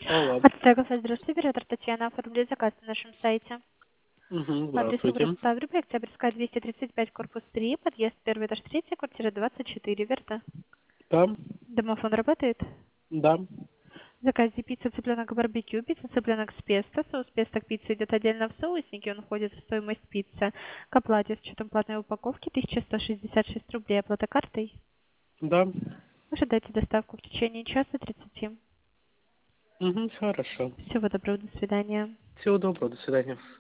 Алло. Отстегов, здравствуйте, оператор Татьяна, оформили заказ на нашем сайте. Угу, По адресу здравствуйте. город Ставрополь, Октябрьская, 235, корпус 3, подъезд 1, этаж 3, квартира 24, верно? Да, Домофон работает? да. В заказе пицца цыпленок барбекю, пицца цыпленок с песто, соус песто к пицце идет отдельно в соуснике, он входит в стоимость пиццы. К оплате с учетом платной упаковки 1166 рублей, оплата картой. Да. Ожидайте доставку в течение часа 30. Угу, хорошо. Всего доброго, до свидания. Всего доброго, до свидания.